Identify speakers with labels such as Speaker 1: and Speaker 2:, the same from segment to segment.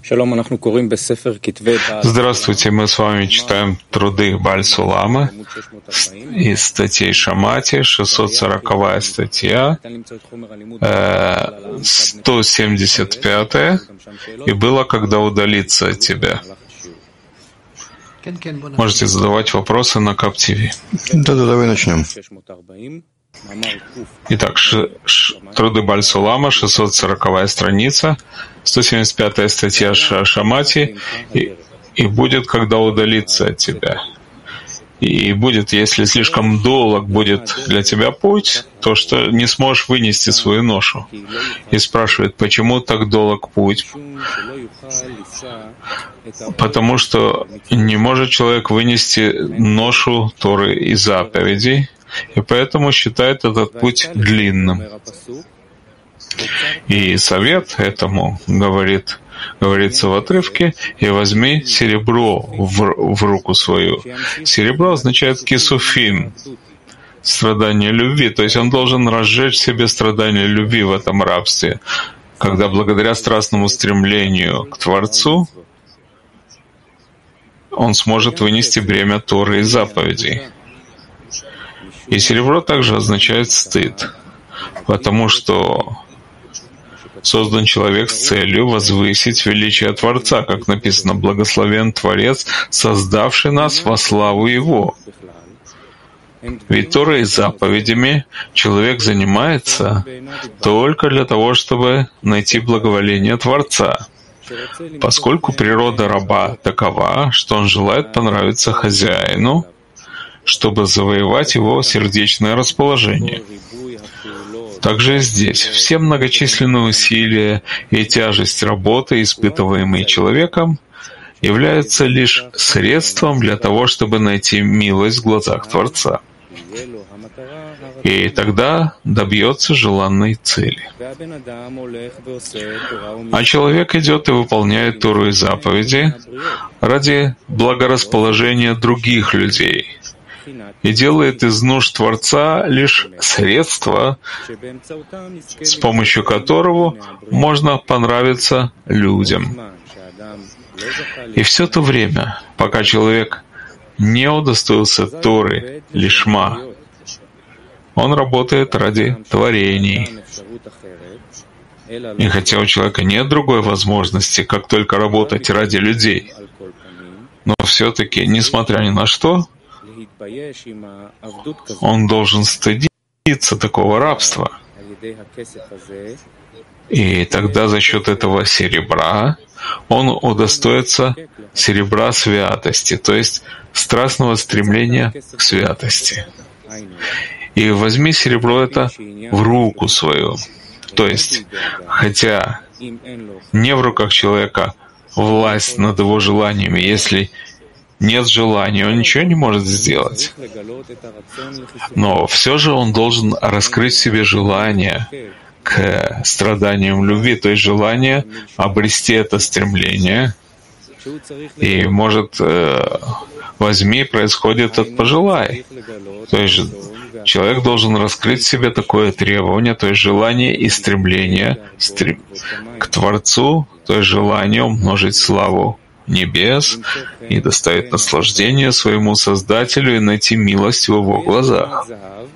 Speaker 1: Здравствуйте, мы с вами читаем труды Бааль Суламы из статей Шамати, 640 статья, 175, и было, когда удалиться от тебя. Можете задавать вопросы на КАП-ТВ.
Speaker 2: Да, давай начнем.
Speaker 1: Итак, труды Бааль Сулама, 640 страница, 175 статья Шамати, и будет, когда удалиться от тебя. И будет, если слишком долг будет для тебя путь, то что не сможешь вынести свою ношу. И спрашивает, почему так долг путь? Потому что не может человек вынести ношу Торы и заповедей, и поэтому считает этот путь длинным. И совет этому говорится в отрывке: «И возьми серебро в руку свою». Серебро означает кисуфим, страдание любви. То есть он должен разжечь в себе страдание любви в этом рабстве, когда благодаря страстному стремлению к Творцу он сможет вынести бремя Торы и заповедей. И серебро также означает стыд, потому что создан человек с целью возвысить величие Творца, как написано: «Благословен Творец, создавший нас во славу Его». Ведь Торой и заповедями человек занимается только для того, чтобы найти благоволение Творца, поскольку природа раба такова, что он желает понравиться хозяину, чтобы завоевать его сердечное расположение. Также и здесь все многочисленные усилия и тяжесть работы, испытываемые человеком, являются лишь средством для того, чтобы найти милость в глазах Творца. И тогда добьется желанной цели. А человек идет и выполняет Тору и заповеди ради благорасположения других людей и делает из нужд Творца лишь средство, с помощью которого можно понравиться людям. И все то время, пока человек не удостоился Торы лишма, он работает ради творений. И хотя у человека нет другой возможности, как только работать ради людей, но все-таки, несмотря ни на что, он должен стыдиться такого рабства. И тогда за счет этого серебра он удостоится серебра святости, то есть страстного стремления к святости. И возьми серебро это в руку свою. То есть, хотя не в руках человека власть над его желаниями, если нет желания, он ничего не может сделать. Но все же он должен раскрыть в себе желание к страданиям любви, то есть желание обрести это стремление. И может, возьми, происходит от пожелай. То есть человек должен раскрыть в себе такое требование, то есть желание и стремление к Творцу, то есть желание умножить славу небес и доставить наслаждение своему Создателю и найти милость в его глазах.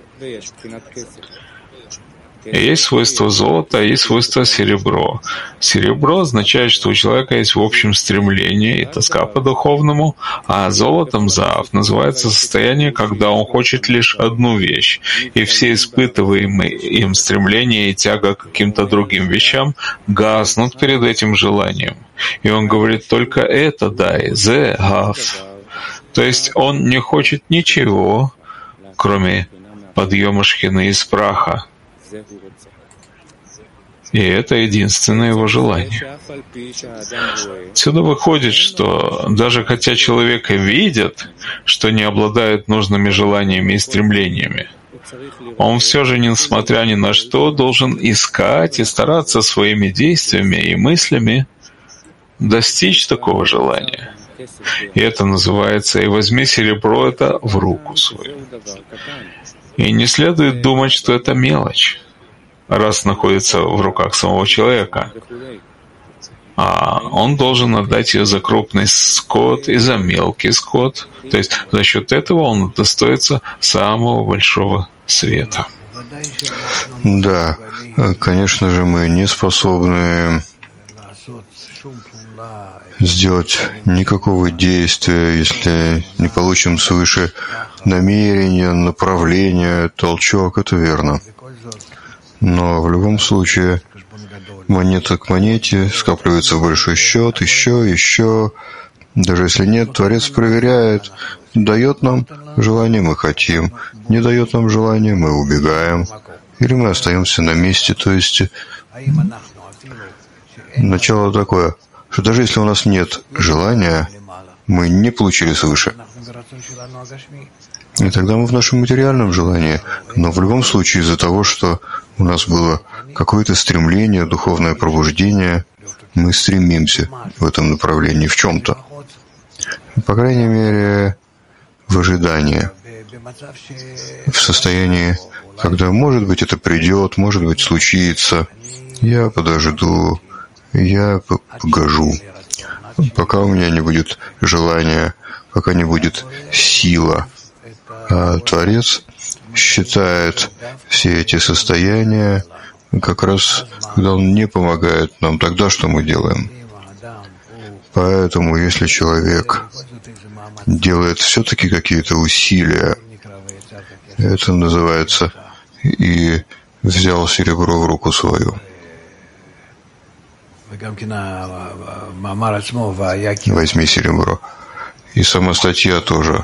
Speaker 1: И есть свойство золота, есть свойство серебро. Серебро означает, что у человека есть в общем стремление и тоска по духовному, а золотом заав называется состояние, когда он хочет лишь одну вещь, и все испытываемые им стремления и тяга к каким-то другим вещам гаснут перед этим желанием. И он говорит: только это дай, зе гав. То есть он не хочет ничего, кроме подъема шхины из праха. И это единственное его желание. Отсюда выходит, что даже хотя человека видят, что не обладает нужными желаниями и стремлениями, он все же, несмотря ни на что, должен искать и стараться своими действиями и мыслями достичь такого желания. И это называется: «И возьми серебро это в руку свою». И не следует думать, что это мелочь, раз находится в руках самого человека. а он должен отдать ее за крупный скот и за мелкий скот. То есть за счет этого он достоится самого большого света.
Speaker 2: Да, конечно же, мы не способны сделать никакого действия, если не получим свыше намерения, направления, толчок, это верно. Но в любом случае монета к монете скапливается в большой счет, еще. Даже если нет, Творец проверяет, дает нам желание, мы хотим, не дает нам желание, мы убегаем, или мы остаемся на месте. То есть начало такое, что даже если у нас нет желания, мы не получили свыше. И тогда мы в нашем материальном желании. Но в любом случае из-за того, что у нас было какое-то стремление, духовное пробуждение, мы стремимся в этом направлении, в чем-то. По крайней мере, в ожидании. В состоянии, когда, может быть, это придет, может быть, случится. Я подожду, я погожу. Пока у меня не будет желания, пока не будет сила. А Творец считает все эти состояния как раз, когда Он не помогает нам, тогда что мы делаем? Поэтому, если человек делает все-таки какие-то усилия, это называется и взял серебро в руку свою. Возьми серебро. И сама статья тоже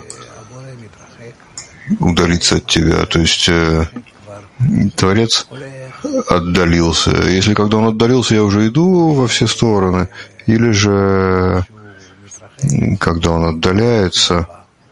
Speaker 2: удалиться от тебя. То есть Творец отдалился. Если когда он отдалился, я уже иду во все стороны. Или же, когда он отдалится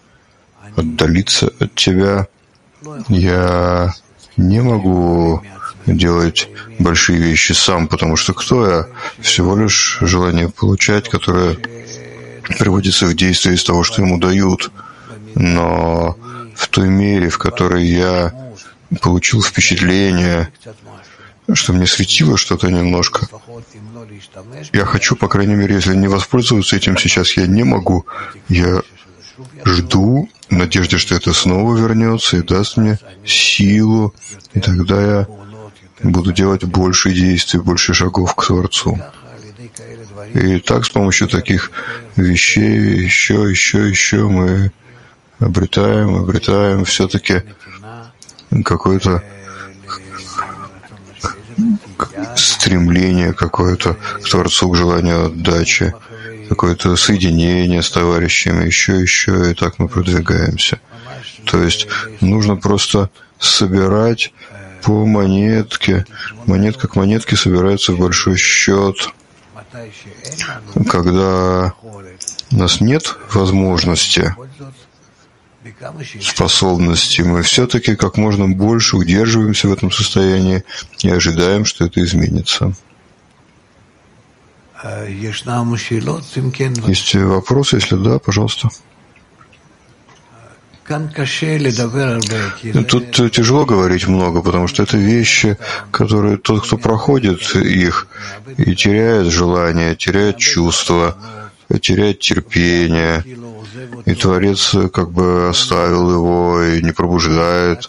Speaker 2: от тебя, я не могу делать большие вещи сам, потому что кто я? Всего лишь желание получать, которое приводится в действие из того, что ему дают. Но в той мере, в которой я получил впечатление, что мне светило что-то немножко, я хочу, по крайней мере, если не воспользоваться этим сейчас, я не могу. Я жду, в надежде, что это снова вернется и даст мне силу, и тогда я буду делать больше действий, больше шагов к Творцу. И так с помощью таких вещей еще мы обретаем все-таки какое-то стремление какое-то к Творцу, к желанию отдачи, какое-то соединение с товарищами, еще, и так мы продвигаемся. То есть нужно просто собирать по монетке. Монетка к монетке собирается в большой счет. Когда у нас нет возможности, способности, мы все-таки как можно больше удерживаемся в этом состоянии и ожидаем, что это изменится. Есть вопрос? Если да, пожалуйста. Тут тяжело говорить много, потому что это вещи, которые тот, кто проходит их и теряет желание, теряет чувство, теряет терпение, и Творец как бы оставил его и не пробуждает.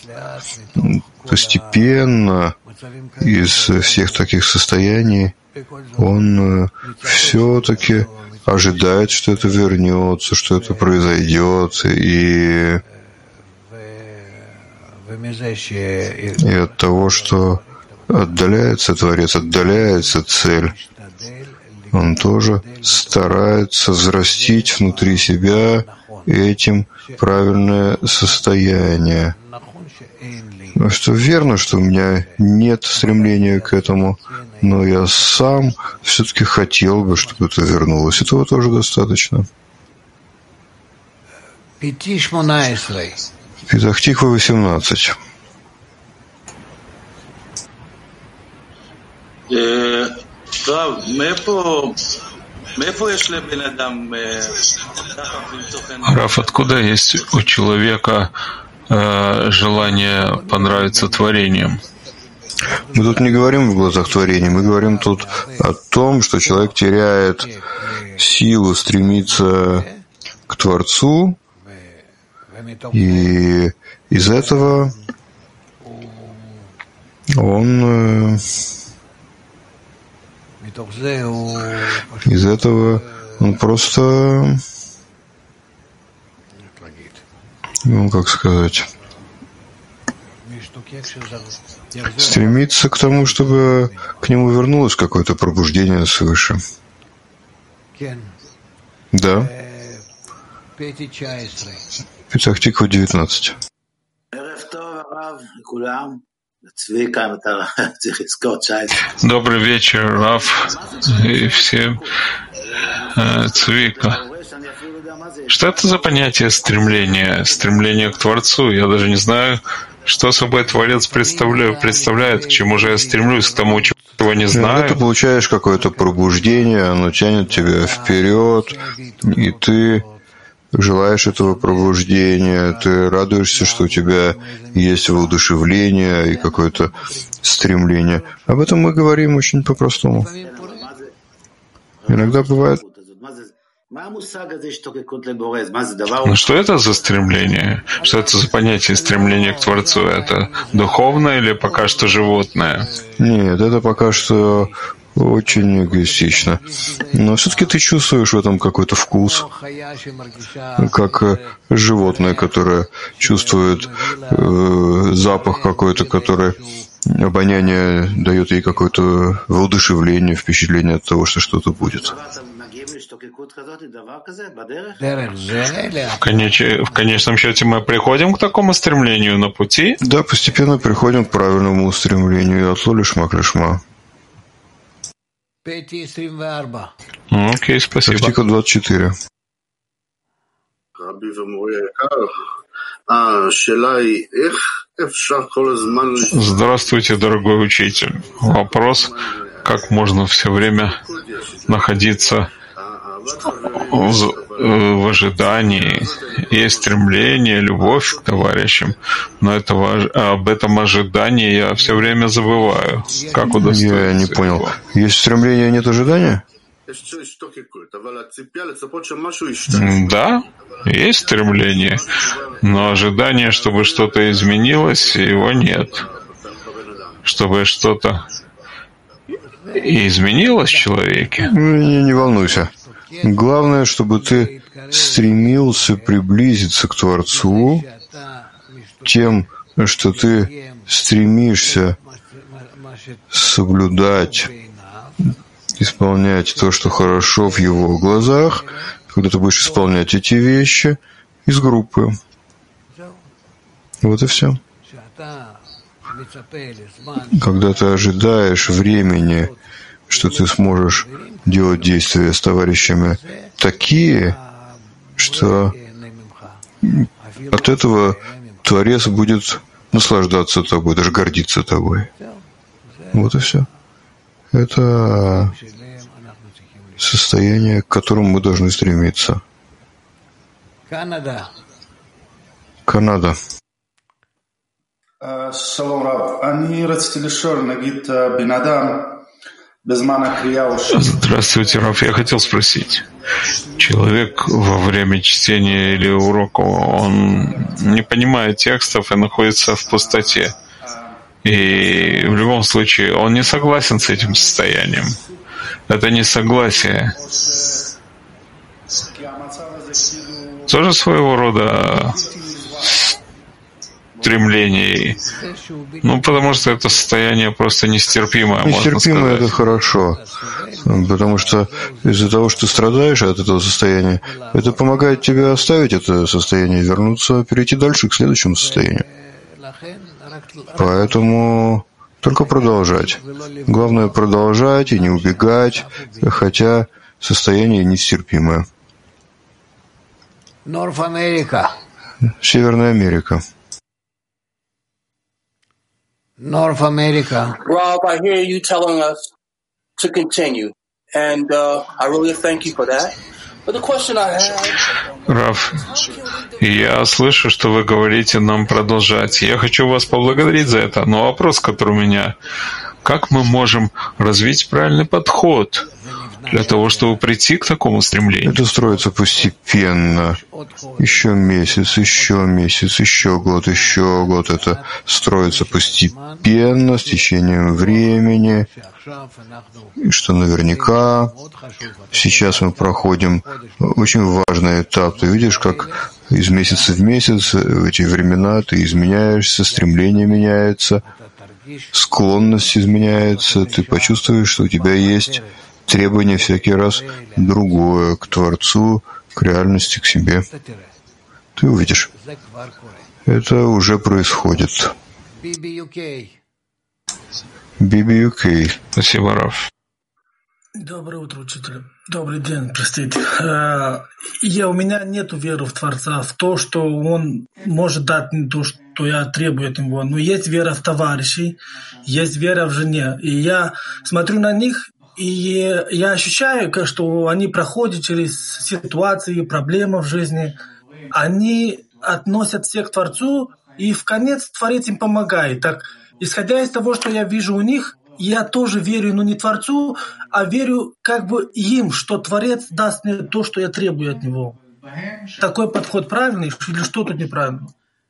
Speaker 2: Постепенно из всех таких состояний он все-таки ожидает, что это вернется, что это произойдет, и от того, что отдаляется Творец, отдаляется цель, он тоже старается взрастить внутри себя этим правильное состояние. Что верно, что у меня нет стремления к этому, но я сам все-таки хотел бы, чтобы это вернулось. Этого тоже достаточно. Петах Тиква 18.
Speaker 1: Раф, откуда есть у человека желание понравиться творением?
Speaker 2: Мы тут не говорим в глазах творения, мы говорим тут о том, что человек теряет силу стремиться к Творцу, и из этого он просто, как сказать, стремится к тому, чтобы к нему вернулось какое-то пробуждение свыше. Да. Петах Тиква 19.
Speaker 1: Добрый вечер, Рав, и всем Цвика. Что это за понятие стремление к Творцу? Я даже не знаю, что собой Творец представляет, к чему же я стремлюсь, к тому, чего не знаю.
Speaker 2: Ты получаешь какое-то пробуждение, оно тянет тебя вперед, и ты желаешь этого пробуждения, ты радуешься, что у тебя есть воодушевление и какое-то стремление. Об этом мы говорим очень по-простому. Иногда бывает.
Speaker 1: Ну что это за стремление? Что это за понятие стремления к Творцу? Это духовное или пока что животное?
Speaker 2: Нет, это пока что очень эгоистично. Но все-таки ты чувствуешь в этом какой-то вкус, как животное, которое чувствует запах какой-то, который обоняние дает ей какое-то воодушевление, впечатление от того, что что-то будет.
Speaker 1: В конечном счете мы приходим к такому стремлению на пути?
Speaker 2: Да, постепенно приходим к правильному устремлению. От лишма к лишма.
Speaker 1: Окей, спасибо.
Speaker 2: Практика 24.
Speaker 1: Здравствуйте, дорогой учитель. Вопрос, как можно все время находиться в ожидании. Есть стремление, любовь к товарищам, но об этом ожидании я все время забываю. Как удостоиться?
Speaker 2: Я не понял. Есть стремление, нет ожидания?
Speaker 1: Да, есть стремление, но ожидание, чтобы что-то изменилось, его нет. Чтобы что-то изменилось в человеке.
Speaker 2: Не волнуйся. Главное, чтобы ты стремился приблизиться к Творцу тем, что ты стремишься соблюдать, исполнять то, что хорошо в его глазах, когда ты будешь исполнять эти вещи из группы. Вот и все. Когда ты ожидаешь времени, что ты сможешь делать действия с товарищами такие, что от этого Творец будет наслаждаться тобой, даже гордиться тобой. Вот и все. Это состояние, к которому мы должны стремиться. Канада.
Speaker 3: Шалом, Рав. Они рацили шор, нагид бинадам.
Speaker 1: Здравствуйте, Раф. Я хотел спросить. Человек во время чтения или урока, он не понимает текстов и находится в пустоте. И в любом случае он не согласен с этим состоянием. Это несогласие тоже своего рода стремление. Потому что это состояние просто нестерпимое, можно сказать.
Speaker 2: Нестерпимое — это хорошо. Потому что из-за того, что ты страдаешь от этого состояния, это помогает тебе оставить это состояние, вернуться, перейти дальше к следующему состоянию. Поэтому только продолжать. Главное — продолжать и не убегать, хотя состояние нестерпимое. Северная Америка.
Speaker 4: North America. Rob, I hear you telling us to continue, and I really thank you for that.
Speaker 1: Рав, я слышу, что вы говорите нам продолжать. Я хочу вас поблагодарить за это. Но вопрос, который у меня: как мы можем развить правильный подход для того, чтобы прийти к такому стремлению?
Speaker 2: Это строится постепенно. Еще месяц, еще год. Это строится постепенно, с течением времени. И что наверняка сейчас мы проходим очень важный этап. Ты видишь, как из месяца в месяц в эти времена ты изменяешься, стремление меняется, склонность изменяется. Ты почувствуешь, что у тебя есть требование всякий раз другое к Творцу, к реальности, к себе. Ты увидишь. Это уже происходит. Биби UK.
Speaker 1: Спасибо, Рав.
Speaker 5: Доброе утро, учитель. Добрый день, простите. У меня нет веры в Творца, в то, что Он может дать мне то, что я требую от Него. Но есть вера в товарищей, есть вера в жене. И я смотрю на них, и я ощущаю, что они проходят через ситуации, проблемы в жизни. Они относят всех к Творцу, и в конец Творец им помогает. Так, исходя из того, что я вижу у них, я тоже верю, но не Творцу, а верю как бы им, что Творец даст мне то, что я требую от Него. Такой подход правильный или что тут неправильно?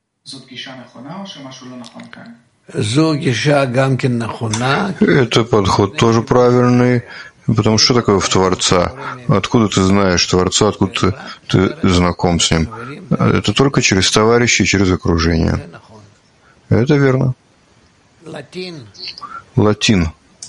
Speaker 2: Это подход тоже правильный, потому что такое в Творца? Откуда ты знаешь Творца, откуда ты знаком с Ним? Это только через товарищей, через окружение. Это верно. Латин.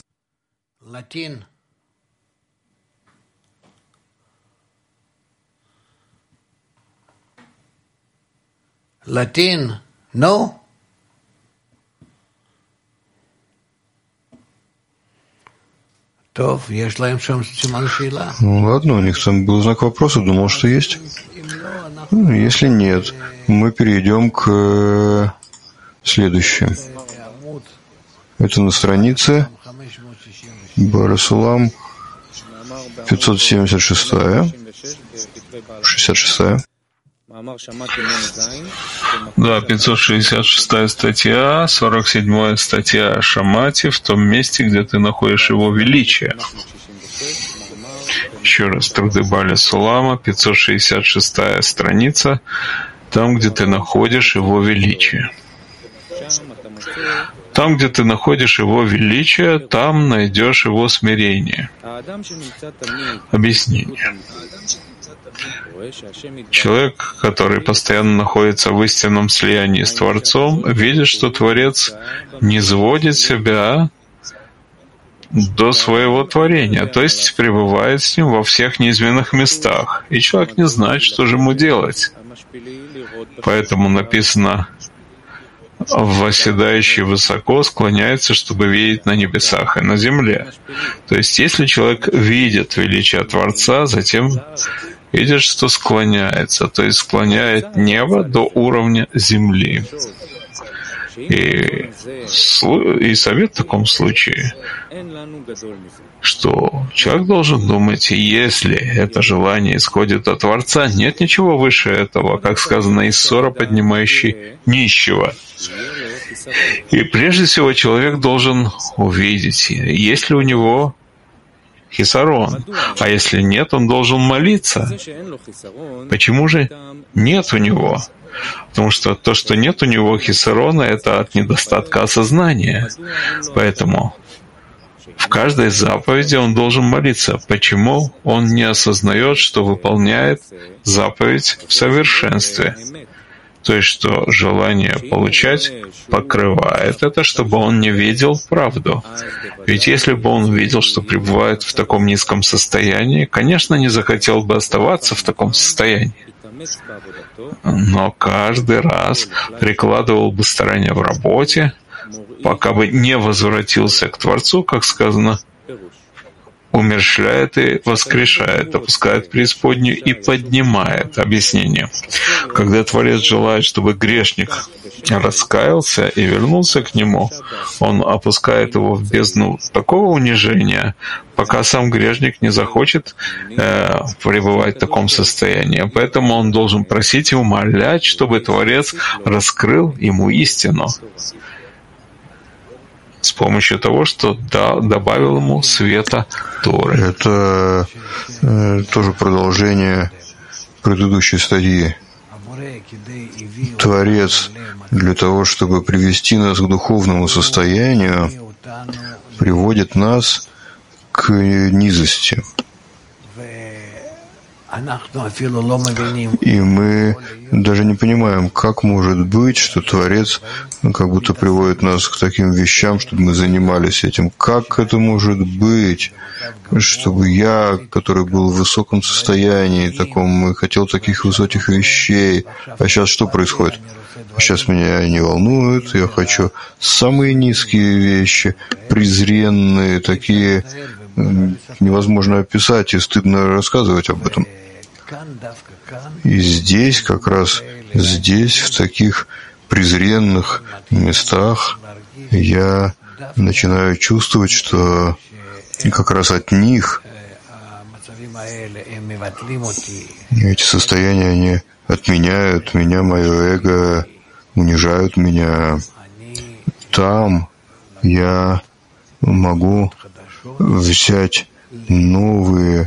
Speaker 4: Латин? No?
Speaker 2: Ну ладно, у них там был знак вопроса, думал, что есть. Если нет, мы перейдем к следующему. Это на странице Барасулам 576. 66.
Speaker 1: Да, 566 статья, 47 статья Шамати, в том месте, где ты находишь его величие. Еще раз, труды Бали Сулама, 566 страница, там, где ты находишь его величие. Там, где ты находишь его величие, там найдешь его смирение. Объяснение. Человек, который постоянно находится в истинном слиянии с Творцом, видит, что Творец не сводит себя до своего творения, то есть пребывает с ним во всех неизменных местах, и человек не знает, что же ему делать. Поэтому написано: «Восседающий высоко склоняется, чтобы видеть на небесах и на земле». То есть, если человек видит величие Творца, затем видит, что склоняется, то есть склоняет небо до уровня земли. И совет в таком случае, что человек должен думать, если это желание исходит от Творца, нет ничего выше этого, как сказано, из ссора, поднимающий нищего. И прежде всего человек должен увидеть, есть ли у него хисарон, а если нет, он должен молиться. Почему же нет у него? Потому что то, что нет у него хисарона, это от недостатка осознания. Поэтому в каждой заповеди он должен молиться. Почему он не осознает, что выполняет заповедь в совершенстве? То есть, что желание получать покрывает это, чтобы он не видел правду. Ведь если бы он видел, что пребывает в таком низком состоянии, конечно, не захотел бы оставаться в таком состоянии. Но каждый раз прикладывал бы старания в работе, пока бы не возвратился к Творцу, как сказано умерщвляет и воскрешает, опускает в преисподнюю и поднимает. Объяснение. Когда Творец желает, чтобы грешник раскаялся и вернулся к Нему, Он опускает его в бездну такого унижения, пока сам грешник не захочет пребывать в таком состоянии. Поэтому он должен просить и умолять, чтобы Творец раскрыл ему истину с помощью того, что добавил ему света Торы.
Speaker 2: Это тоже продолжение предыдущей статьи. Творец для того, чтобы привести нас к духовному состоянию, приводит нас к низости. И мы даже не понимаем, как может быть, что Творец как будто приводит нас к таким вещам, чтобы мы занимались этим. Как это может быть, чтобы я, который был в высоком состоянии, таком, и хотел таких высоких вещей, а сейчас что происходит? Сейчас меня не волнует, я хочу самые низкие вещи, презренные, такие, невозможно описать и стыдно рассказывать об этом. И здесь, как раз здесь, в таких презренных местах, я начинаю чувствовать, что как раз от них эти состояния, они отменяют меня, мое эго, унижают меня. Там я могу взять новые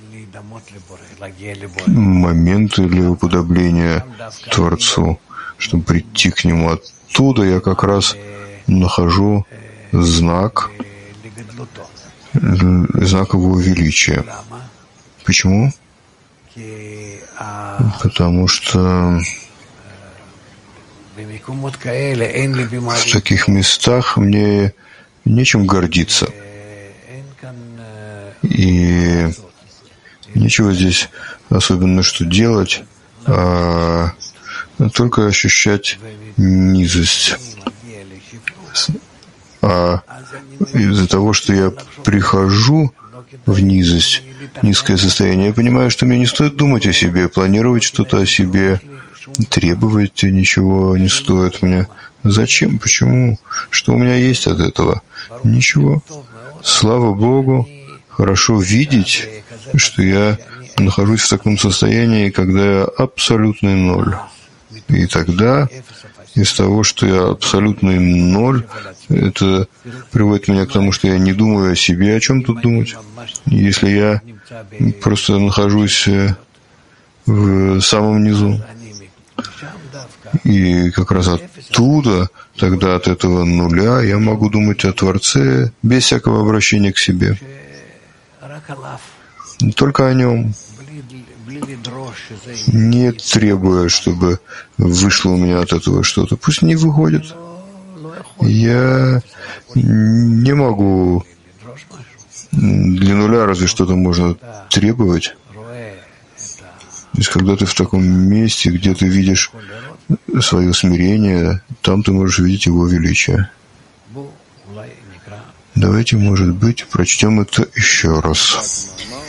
Speaker 2: моменты для уподобления Творцу, чтобы прийти к Нему. Оттуда я как раз нахожу знак Его величия. Почему? Потому что в таких местах мне нечем гордиться. И нечего здесь особенно что делать, а только ощущать низость. А из-за того, что я прихожу в низость, низкое состояние, я понимаю, что мне не стоит думать о себе, планировать что-то о себе, требовать ничего не стоит мне. Зачем? Почему? Что у меня есть от этого? Ничего. Слава Богу, хорошо видеть, что я нахожусь в таком состоянии, когда я абсолютный ноль. И тогда из того, что я абсолютный ноль, это приводит меня к тому, что я не думаю о себе. О чем тут думать? Если я просто нахожусь в самом низу. И как раз оттуда, тогда от этого нуля, я могу думать о Творце без всякого обращения к себе. Только о Нем. Не требуя, чтобы вышло у меня от этого что-то. Пусть не выходит. Я не могу. Для нуля разве что-то можно требовать. То есть, когда ты в таком месте, где ты видишь свое смирение, там ты можешь видеть Его величие. Давайте, может быть, прочтем это еще раз.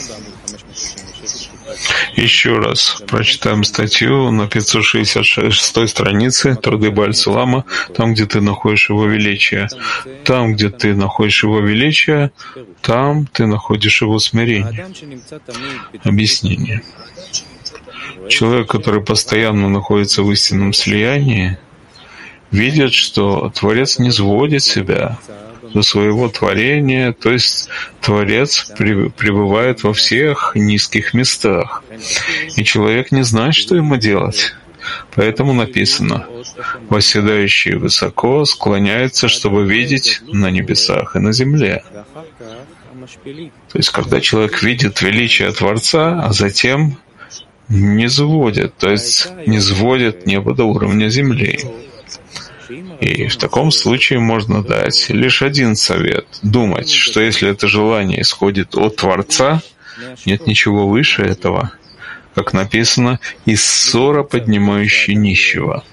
Speaker 1: Еще раз прочитаем статью на 566 странице «Труды Бааль-Сулама», там, где ты находишь Его величие. Там, где ты находишь Его величие, там ты находишь Его смирение. Объяснение. Человек, который постоянно находится в истинном слиянии, видит, что Творец не сводит себя до своего творения, то есть Творец пребывает во всех низких местах, и человек не знает, что ему делать. Поэтому написано: «Восседающий высоко склоняется, чтобы видеть на небесах и на земле». То есть, когда человек видит величие Творца, а затем не сводит, то есть не сводит небо до уровня земли. И в таком случае можно дать лишь один совет — думать, что если это желание исходит от Творца, нет ничего выше этого, как написано, из ссора, поднимающий нищего.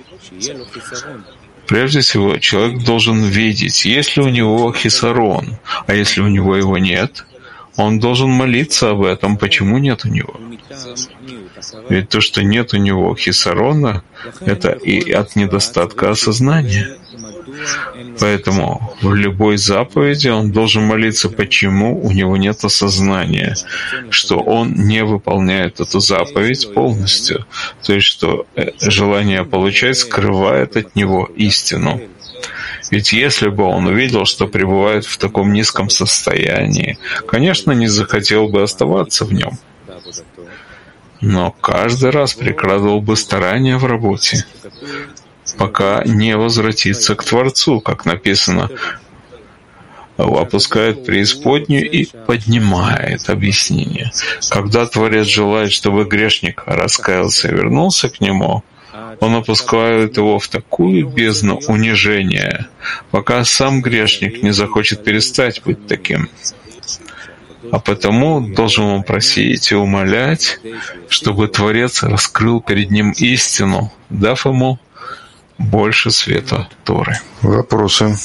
Speaker 1: Прежде всего, человек должен видеть, есть ли у него хисарон, а если у него его нет, Он должен молиться об этом. Почему нет у него? Ведь то, что нет у него хисарона, это и от недостатка осознания. Поэтому в любой заповеди он должен молиться, почему у него нет осознания, что он не выполняет эту заповедь полностью, то есть что желание получать скрывает от него истину. Ведь если бы он увидел, что пребывает в таком низком состоянии, конечно, не захотел бы оставаться в нем. Но каждый раз прикладывал бы старания в работе, пока не возвратится к Творцу, как написано, опускает преисподнюю и поднимает. Объяснение. Когда Творец желает, чтобы грешник раскаялся и вернулся к Нему, Он опускает его в такую бездну унижения, пока сам грешник не захочет перестать быть таким. А потому должен он просить и умолять, чтобы Творец раскрыл перед ним истину, дав ему больше света Торы.
Speaker 2: Вопросы?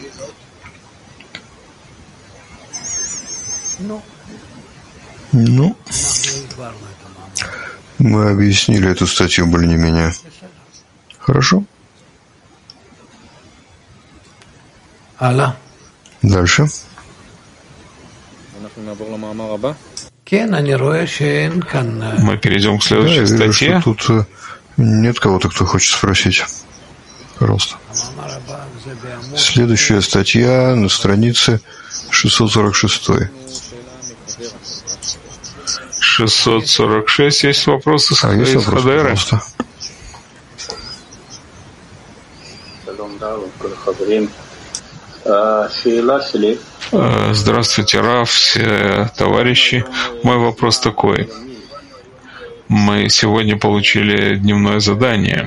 Speaker 2: Ну, мы объяснили эту статью более-менее. Хорошо? Дальше.
Speaker 1: Мы перейдем к следующей статье.
Speaker 2: Что тут нет кого-то, кто хочет спросить. Пожалуйста. Следующая статья на странице 646.
Speaker 1: 646. Есть вопросы с
Speaker 2: есть вопросы,
Speaker 1: Хадайры?
Speaker 2: пожалуйста.
Speaker 1: Здравствуйте, Рав, все товарищи. Мой вопрос такой. Мы сегодня получили дневное задание.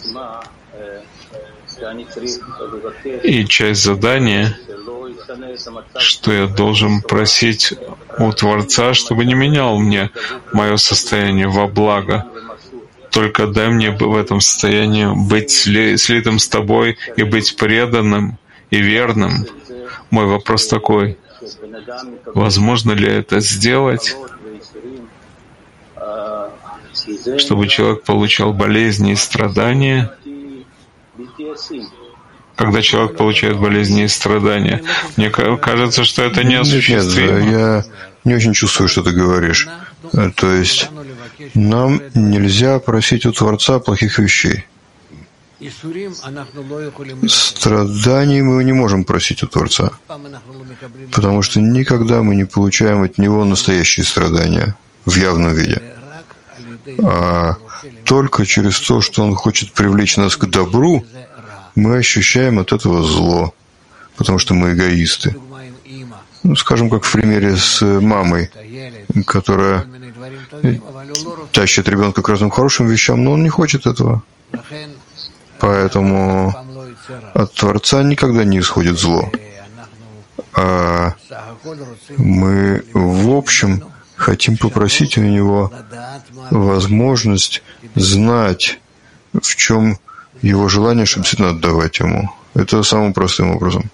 Speaker 1: И часть задания, что я должен просить у Творца, чтобы не менял мне мое состояние во благо. Только дай мне в этом состоянии быть слитым с Тобой и быть преданным и верным. Мой вопрос такой. Возможно ли это сделать, чтобы человек получал болезни и страдания? Когда человек получает болезни и страдания, мне кажется, что это неосуществимо.
Speaker 2: Нет, я не очень чувствую, что ты говоришь. То есть нам нельзя просить у Творца плохих вещей. Страданий мы не можем просить у Творца, потому что никогда мы не получаем от Него настоящие страдания в явном виде. А только через то, что Он хочет привлечь нас к добру, мы ощущаем от этого зло, потому что мы эгоисты. Ну, скажем, как в примере с мамой, которая тащит ребенка к разным хорошим вещам, но он не хочет этого. Поэтому от Творца никогда не исходит зло. А мы, в общем, хотим попросить у Него возможность знать, в чем Его желание, чтобы действительно отдавать Ему. Это самым простым образом.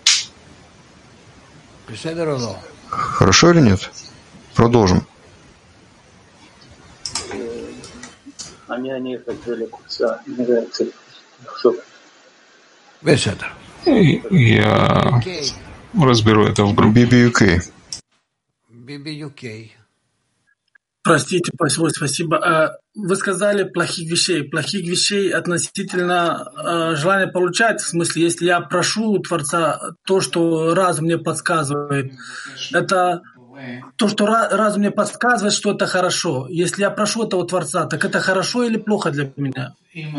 Speaker 2: Хорошо или нет? Продолжим.
Speaker 1: Я разберу это в группе.
Speaker 2: BBUK.
Speaker 5: Простите, спасибо. Вы сказали плохих вещей относительно желания получать. В смысле, если я прошу у Творца то, что разум мне подсказывает, это то, что разум мне подсказывает, что это хорошо. Если я прошу этого Творца, так это хорошо или плохо для меня?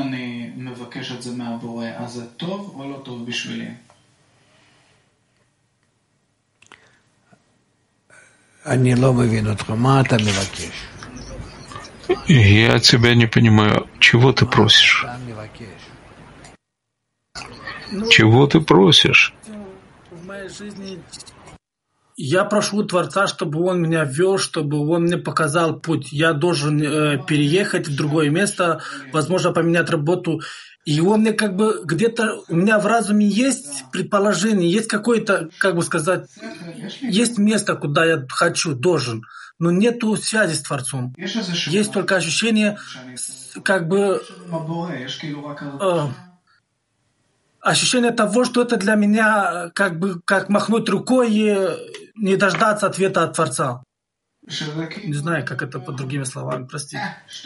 Speaker 1: Я тебя не понимаю. Чего ты просишь? Чего ты просишь?
Speaker 5: В моей жизни я прошу Творца, чтобы Он меня вел, чтобы Он мне показал путь. Я должен переехать в другое место, возможно, поменять работу. И он мне как бы где-то, у меня в разуме есть предположение, есть какое-то, как бы сказать, есть место, куда я хочу, должен, но нету связи с Творцом. Есть только ощущение, как бы, ощущение того, что это для меня как бы как махнуть рукой и не дождаться ответа от Творца. Не знаю, как это под другими словами, простите.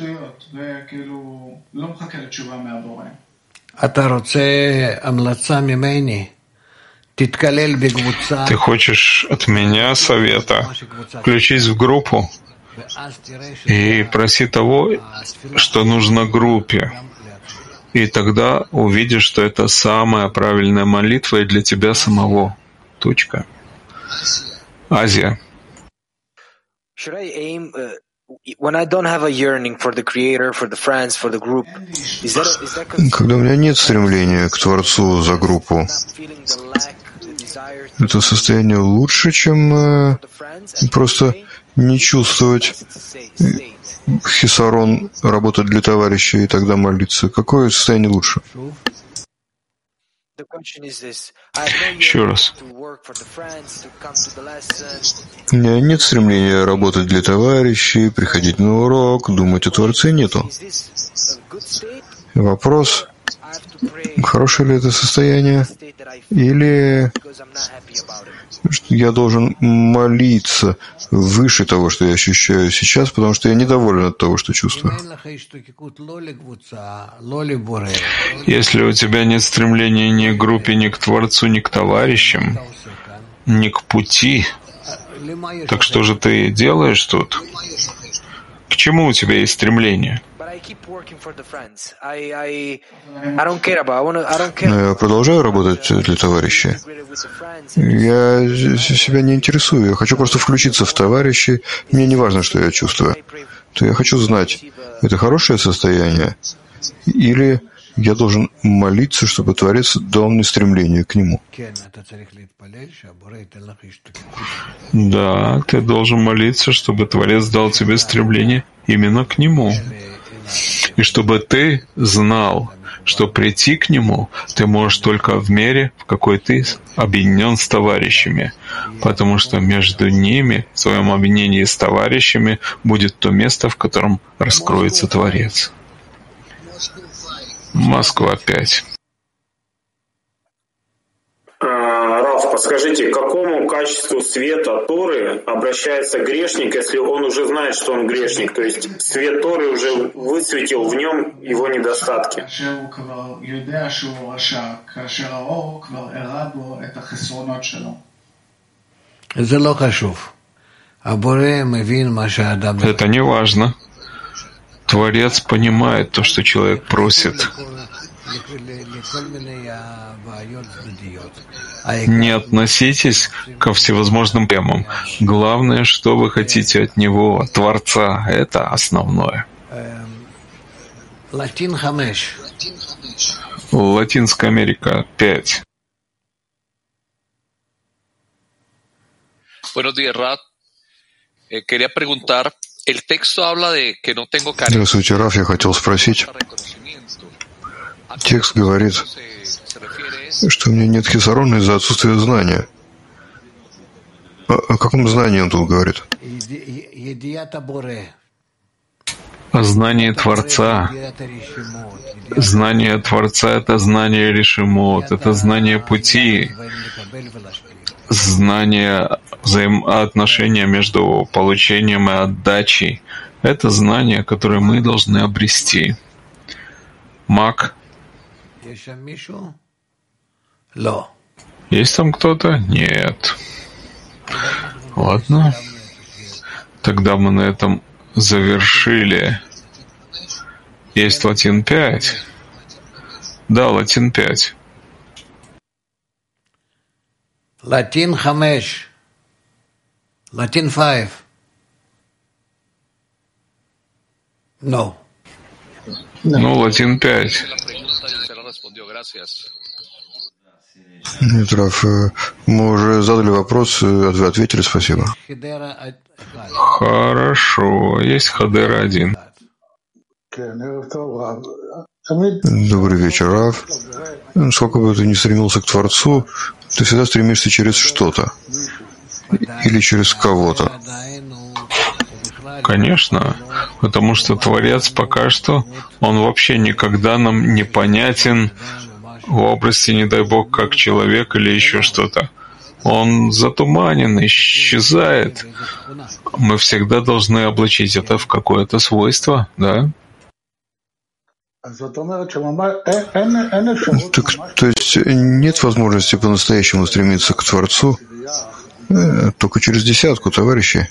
Speaker 1: Ты хочешь от меня совета? Включись в группу и проси того, что нужно группе. И тогда увидишь, что это самая правильная молитва и для тебя самого. Точка. Азия.
Speaker 2: Когда у меня нет стремления к Творцу за группу, это состояние лучше, чем просто не чувствовать хисарон, работать для товарища и тогда молиться. Какое состояние лучше?
Speaker 1: Еще раз.
Speaker 2: У меня нет стремления работать для товарищей, приходить на урок, думать о Творце нету. Вопрос, хорошее ли это состояние, или я должен молиться выше того, что я ощущаю сейчас, потому что я недоволен от того, что чувствую.
Speaker 1: Если у тебя нет стремления ни к группе, ни к Творцу, ни к товарищам, ни к пути, так что же ты делаешь тут? К чему у тебя есть стремление?
Speaker 2: Но я продолжаю работать для товарищей. Я себя не интересую. Я хочу просто включиться в товарищей. Мне не важно, что я чувствую. То я хочу знать, это хорошее состояние, или я должен молиться, чтобы Творец дал мне стремление к Нему.
Speaker 1: Да, ты должен молиться, чтобы Творец дал тебе стремление именно к Нему. И чтобы ты знал, что прийти к Нему ты можешь только в мере, в какой ты объединен с товарищами, потому что между ними, в своем объединении с товарищами, будет то место, в котором раскроется Творец. Москва 5.
Speaker 6: Раф, подскажите, к какому качеству света Торы обращается грешник, если он уже знает, что он грешник? То есть свет Торы уже высветил в нем его недостатки.
Speaker 1: Это не важно. Творец понимает то, что человек просит. Не относитесь ко всевозможным темам. Главное, что вы хотите от Него, от Творца. Это основное. Латинская Америка 5.
Speaker 7: Buenos días, Raf. Quería preguntar, el texto habla de que no tengo carácter.
Speaker 2: Здравствуйте, Раф, я хотел спросить. Текст говорит, что у меня нет хисарона из-за отсутствия знания. О каком знании он тут говорит?
Speaker 1: О знании Творца. Знание Творца — это знание решимот, это знание пути, знание взаимоотношения между получением и отдачей. Это знание, которое мы должны обрести. Мак. Есть там кто-то? Нет. Ладно. Тогда мы на этом завершили. Есть Латин 5. Да, Латин 5.
Speaker 4: Латин 5. Латин 5. No.
Speaker 1: Ну, Латин 5.
Speaker 2: Нет, Раф, мы уже задали вопрос, вы ответили, спасибо.
Speaker 1: Хорошо, есть Хадера 1.
Speaker 2: Добрый вечер, Раф. Сколько бы ты ни стремился к Творцу, ты всегда стремишься через что-то или через кого-то.
Speaker 1: Конечно, потому что Творец пока что, он вообще никогда нам не понятен в области, не дай Бог, как человек или еще что-то. Он затуманен, исчезает. Мы всегда должны облачить это в какое-то свойство, да?
Speaker 2: Так, то есть нет возможности по-настоящему стремиться к Творцу только через десятку, товарищи?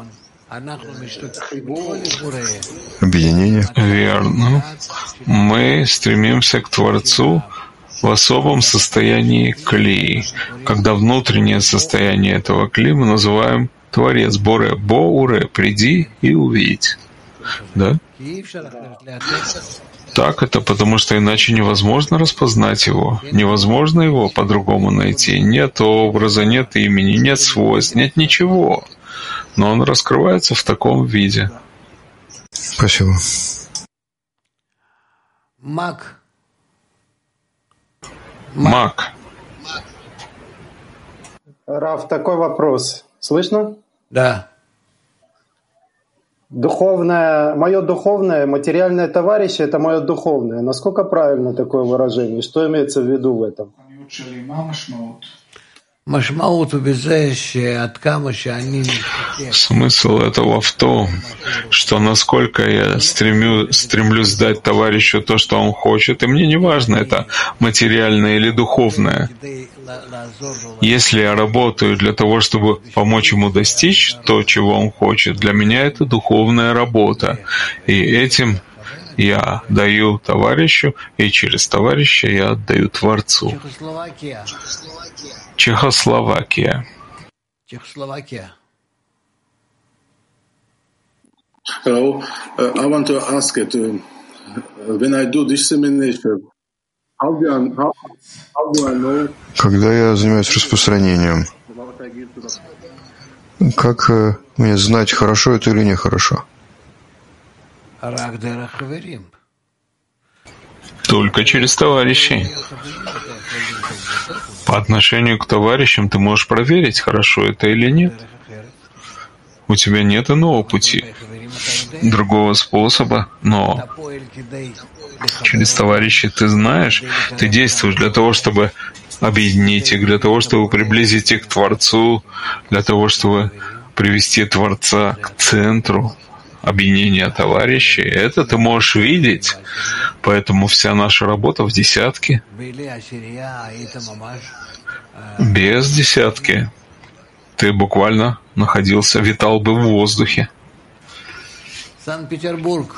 Speaker 2: Объединение.
Speaker 1: Верно. Мы стремимся к Творцу в особом состоянии клии, когда внутреннее состояние этого клии мы называем Творец Боре, Боуре, приди и увидеть. Да? Так это потому, что иначе невозможно распознать его, невозможно его по-другому найти. Нет образа, нет имени, нет свойств, нет ничего. Но он раскрывается в таком виде.
Speaker 2: Спасибо.
Speaker 4: Мак.
Speaker 8: Раф, такой вопрос. Слышно?
Speaker 4: Да.
Speaker 8: Мое духовное, материальное товарищи — это мое духовное. Насколько правильно такое выражение? Что имеется в виду в этом?
Speaker 1: Смысл этого в том, что насколько я стремлюсь дать товарищу то, что он хочет, и мне не важно, это материальное или духовное. Если я работаю для того, чтобы помочь ему достичь то, чего он хочет, для меня это духовная работа. И этим я даю товарищу, и через товарища я отдаю Творцу. Чехословакия.
Speaker 9: Hello, I want to ask it. When I do dissemination, how do I know?
Speaker 2: Когда я занимаюсь распространением, как мне знать, хорошо это или нехорошо?
Speaker 1: Только через товарищей. По отношению к товарищам ты можешь проверить, хорошо это или нет. У тебя нет иного пути, другого способа, но через товарищей ты знаешь, ты действуешь для того, чтобы объединить их, для того, чтобы приблизить их к Творцу, для того, чтобы привести Творца к центру объединения товарищей. Это ты можешь видеть, поэтому вся наша работа в десятке. Без десятки ты буквально витал бы в воздухе.
Speaker 4: Санкт-Петербург.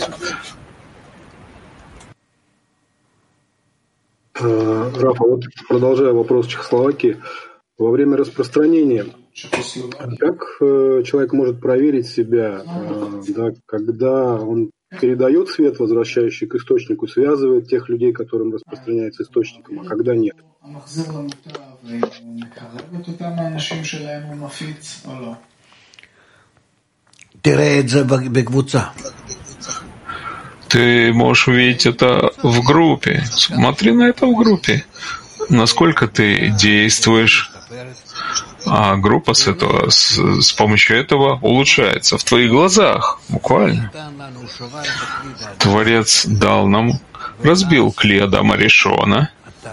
Speaker 10: Рафа, вот продолжая вопрос Чехословакии, во время распространения, как человек может проверить себя, да, когда он передает свет, возвращающий к источнику, связывает тех людей, которым распространяется источником, а когда нет?
Speaker 1: Ты можешь увидеть это в группе. Смотри на это в группе. Насколько ты действуешь, а группа с помощью этого улучшается в твоих глазах, буквально. Творец дал нам, разбил кли Адама Ришона,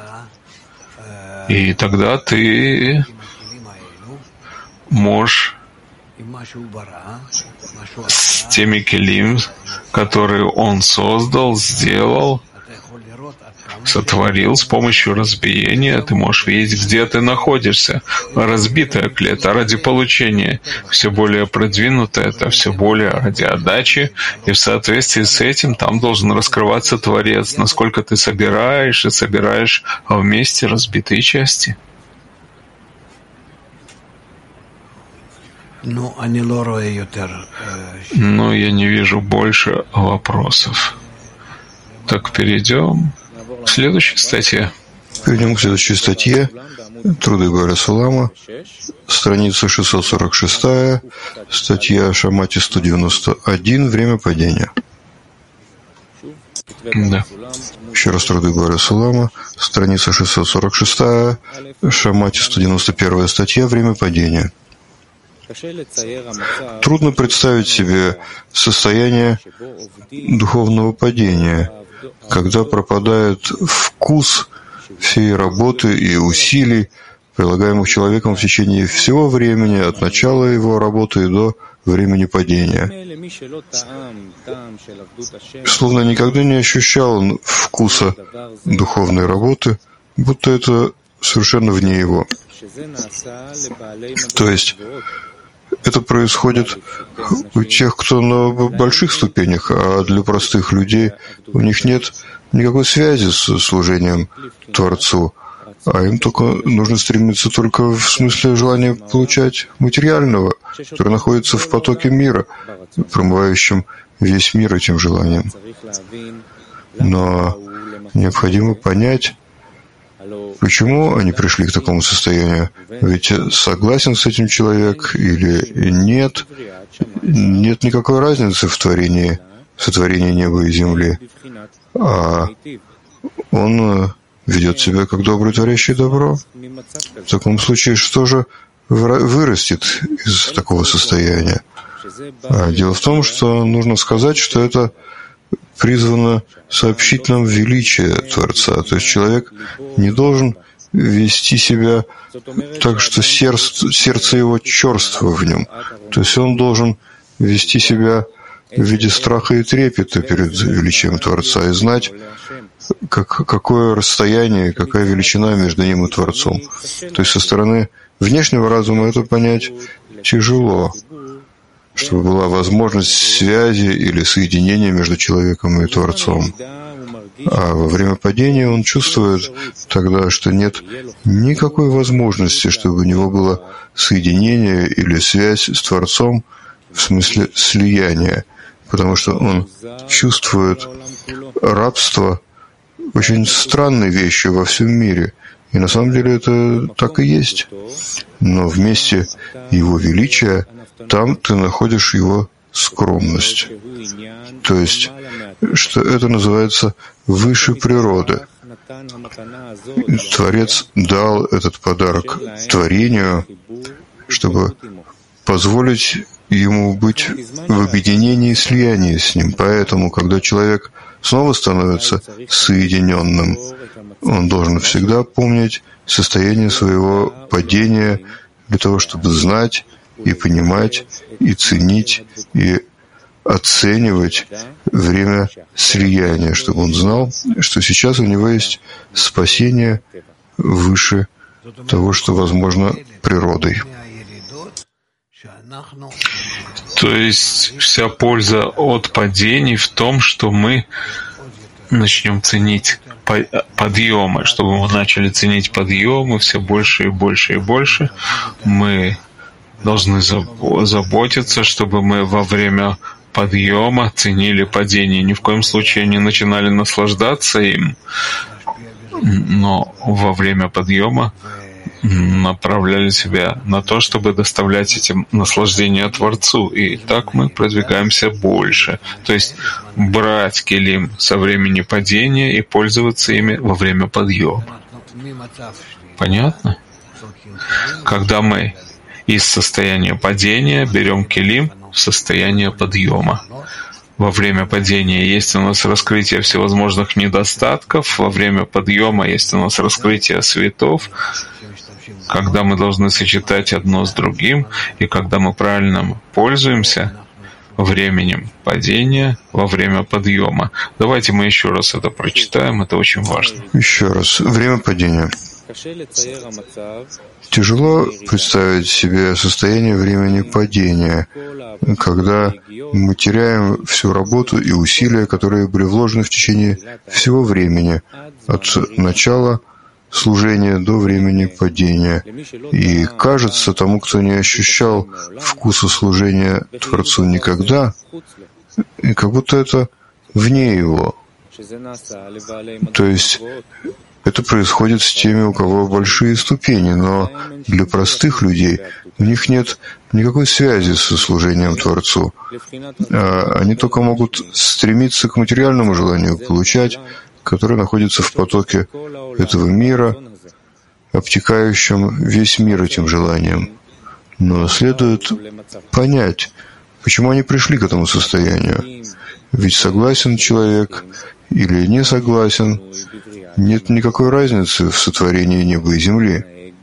Speaker 1: и тогда ты можешь с теми келим, которые он создал, сделал, сотворил с помощью разбиения, ты можешь видеть, где ты находишься. Разбитая клетка ради получения, все более продвинутая, это все более ради отдачи, и в соответствии с этим там должен раскрываться Творец, насколько ты собираешь вместе разбитые части.
Speaker 4: Но
Speaker 1: я не вижу больше вопросов. Так перейдем к следующей статье.
Speaker 2: Перейдем к следующей статье. Труды Галя Сулама, страница 646, статья Шамати 191, время падения.
Speaker 1: Да.
Speaker 2: Еще раз труды Галя Сулама, страница 646, Шамати 191 статья, время падения. Трудно представить себе состояние духовного падения, когда пропадает вкус всей работы и усилий, прилагаемых человеком в течение всего времени, от начала его работы до времени падения. Словно никогда не ощущал он вкуса духовной работы, будто это совершенно вне его. То есть это происходит у тех, кто на больших ступенях, а для простых людей у них нет никакой связи с служением Творцу, а им только нужно стремиться только в смысле желания получать материального, который находится в потоке мира, промывающем весь мир этим желанием. Но необходимо понять, почему они пришли к такому состоянию. Ведь согласен с этим человек или нет, нет никакой разницы в творении, сотворении неба и земли. А он ведет себя как добрый творящий добро. В таком случае, что же вырастет из такого состояния? Дело в том, что нужно сказать, что это призвано сообщить нам величие Творца. То есть человек не должен вести себя так, что сердце его черство в нем. То есть он должен вести себя в виде страха и трепета перед величием Творца и знать, какое расстояние, какая величина между ним и Творцом. То есть со стороны внешнего разума это понять тяжело, чтобы была возможность связи или соединения между человеком и Творцом. А во время падения он чувствует тогда, что нет никакой возможности, чтобы у него было соединение или связь с Творцом в смысле слияния, потому что он чувствует рабство очень странной вещью во всем мире. И на самом деле это так и есть. Но вместе его величия там ты находишь его скромность. То есть, что это называется выше природы. Творец дал этот подарок творению, чтобы позволить ему быть в объединении и слиянии с ним. Поэтому, когда человек снова становится соединенным, он должен всегда помнить состояние своего падения для того, чтобы знать и понимать, и ценить, и оценивать время слияния, чтобы он знал, что сейчас у него есть спасение выше того, что возможно природой.
Speaker 1: То есть вся польза от падений в том, что мы начнем ценить подъемы, чтобы мы начали ценить подъемы все больше и больше и больше. Мы должны заботиться, чтобы мы во время подъема ценили падение. Ни в коем случае не начинали наслаждаться им, но во время подъема направляли себя на то, чтобы доставлять эти наслаждения Творцу. И так мы продвигаемся больше. То есть брать келим со времени падения и пользоваться ими во время подъема. Понятно? Когда мы из состояния падения берем келим в состояние подъема. Во время падения есть у нас раскрытие всевозможных недостатков, во время подъема есть у нас раскрытие светов, когда мы должны сочетать одно с другим, и когда мы правильно пользуемся временем падения во время подъема. Давайте мы еще раз это прочитаем, это очень важно.
Speaker 2: Еще раз. Время падения. Тяжело представить себе состояние времени падения, когда мы теряем всю работу и усилия, которые были вложены в течение всего времени, от начала служения до времени падения. И кажется тому, кто не ощущал вкуса служения Творцу никогда, и как будто это вне его. То есть это происходит с теми, у кого большие ступени, но для простых людей у них нет никакой связи со служением Творцу. Они только могут стремиться к материальному желанию получать, которое находится в потоке этого мира, обтекающем весь мир этим желанием. Но следует понять, почему они пришли к этому состоянию. Ведь согласен человек или не согласен, нет никакой разницы в сотворении неба и земли.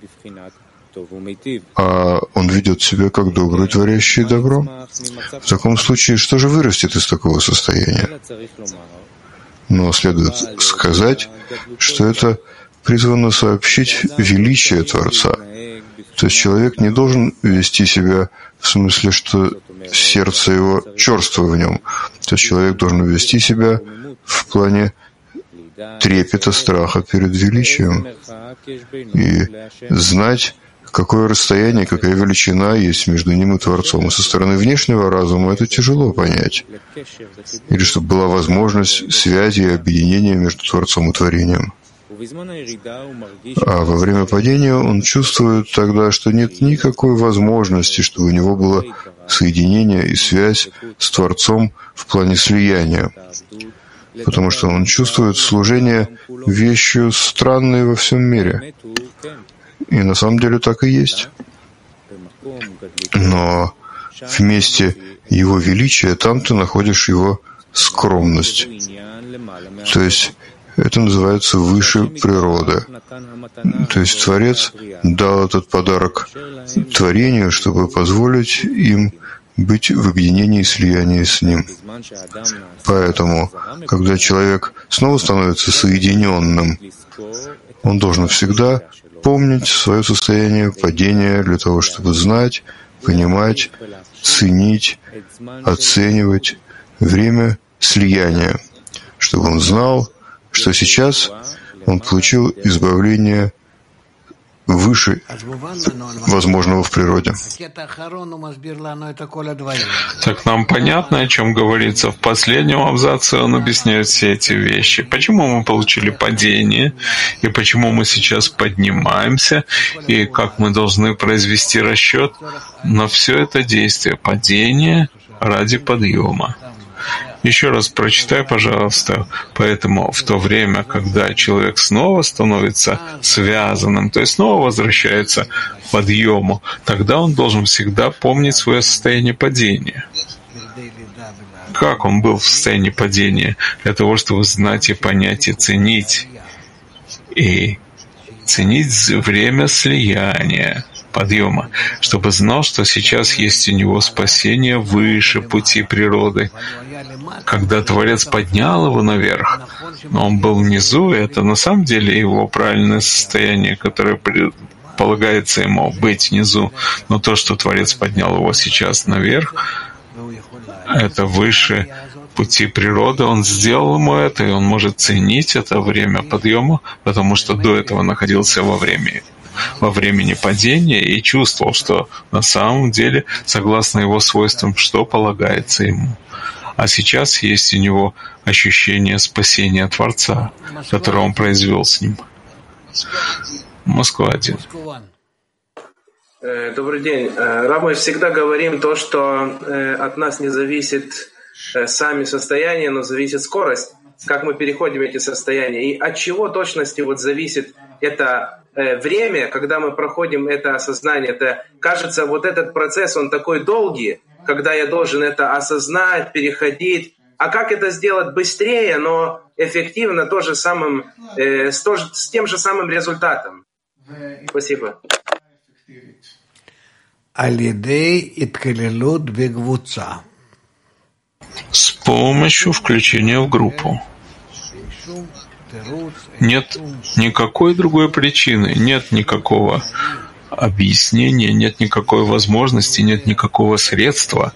Speaker 2: А он ведет себя как добрый, творящий добро. В таком случае, что же вырастет из такого состояния? Но следует сказать, что это призвано сообщить величие Творца. То есть человек не должен вести себя в смысле, что сердце его черство в нем. То есть человек должен вести себя в плане трепета, страха перед величием и знать, какое расстояние, какая величина есть между ним и Творцом. И со стороны внешнего разума это тяжело понять. Или чтобы была возможность связи и объединения между Творцом и творением. А во время падения он чувствует тогда, что нет никакой возможности, чтобы у него было соединение и связь с Творцом в плане слияния. Потому что он чувствует служение вещью странной во всем мире. И на самом деле так и есть. Но в месте его величия там ты находишь его скромность. То есть это называется выше природы. То есть Творец дал этот подарок творению, чтобы позволить им быть в объединении и слиянии с ним. Поэтому, когда человек снова становится соединенным, он должен всегда помнить свое состояние падения для того, чтобы знать, понимать, ценить, оценивать время слияния, чтобы он знал, что сейчас он получил избавление выше возможного в природе.
Speaker 1: Так нам понятно, о чем говорится. В последнем абзаце он объясняет все эти вещи. Почему мы получили падение, и почему мы сейчас поднимаемся, и как мы должны произвести расчет. Но все это действие падения ради подъема. Еще раз прочитай, пожалуйста. Поэтому в то время, когда человек снова становится связанным, то есть снова возвращается к подъему, тогда он должен всегда помнить свое состояние падения. Как он был в состоянии падения? Для того, чтобы знать и понять, и ценить. И ценить время слияния, подъема, чтобы знал, что сейчас есть у него спасение выше пути природы. Когда Творец поднял его наверх, но он был внизу, и это на самом деле его правильное состояние, которое полагается ему быть внизу. Но то, что Творец поднял его сейчас наверх, это выше пути природы, он сделал ему это, и он может ценить это время подъема, потому что до этого находился во времени падения и чувствовал, что на самом деле, согласно его свойствам, что полагается ему. А сейчас есть у него ощущение спасения Творца, которое он произвел с ним. Москва-1.
Speaker 11: Добрый день. Рав, мы всегда говорим то, что от нас не зависит сами состояния, но зависит скорость, как мы переходим эти состояния. И от чего точности зависит это время, когда мы проходим это осознание. Это, кажется, этот процесс, он такой долгий, когда я должен это осознать, переходить. А как это сделать быстрее, но эффективно, с тем же самым результатом? Спасибо.
Speaker 1: С помощью включения в группу. Нет никакой другой причины, нет никакого объяснения, нет никакой возможности, нет никакого средства.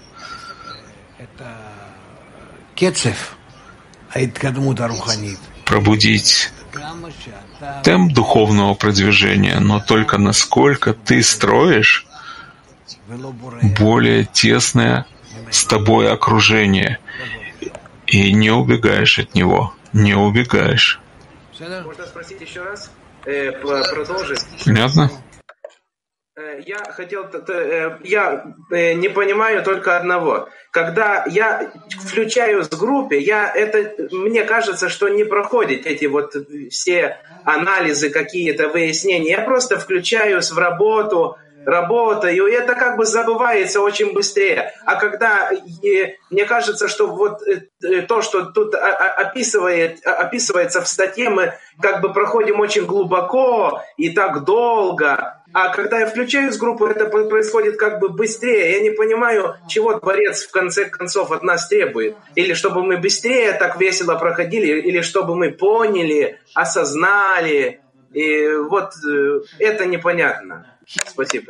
Speaker 1: Пробудить темп духовного продвижения, но только насколько ты строишь более тесное с тобой окружение и не убегаешь от него, не убегаешь.
Speaker 11: Можно спросить еще раз? Продолжить?
Speaker 1: Понятно?
Speaker 11: Я не понимаю только одного. Когда я включаюсь в группе, мне кажется, что не проходят эти вот все анализы, какие-то выяснения. Я просто включаюсь в работаю, и это как бы забывается очень быстрее. А когда мне кажется, что вот то, что тут описывается в статье, мы как бы проходим очень глубоко и так долго. А когда я включаюсь в группу, это происходит как бы быстрее. Я не понимаю, чего Творец в конце концов от нас требует. Или чтобы мы быстрее так весело проходили, или чтобы мы поняли, осознали. И вот это непонятно. Спасибо.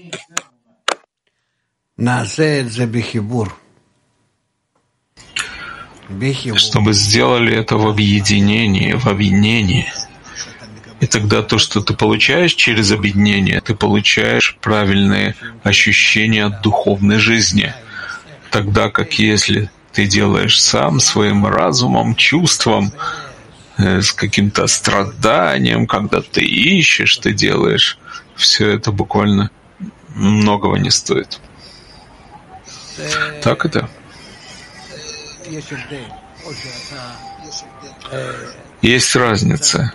Speaker 1: Чтобы сделали это в объединении, в объединении. И тогда то, что ты получаешь через объединение, ты получаешь правильные ощущения от духовной жизни. Тогда как если ты делаешь сам, своим разумом, чувством, с каким-то страданием, когда ты ищешь, ты делаешь, все это буквально многого не стоит. Так это? Есть разница.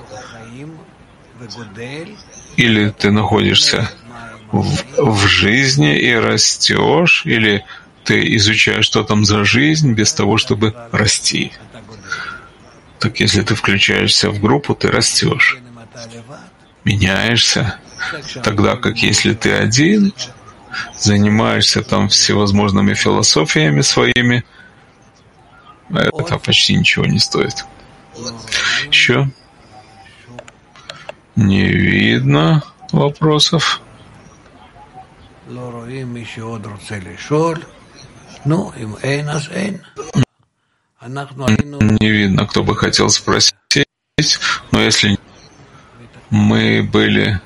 Speaker 1: Или ты находишься в жизни и растешь, или ты изучаешь, что там за жизнь, без того, чтобы расти. Так если ты включаешься в группу, ты растешь, меняешься. Тогда как если ты один, занимаешься там всевозможными философиями своими, это почти ничего не стоит. Еще? Не видно вопросов. Не видно, кто бы хотел спросить, но если мы были...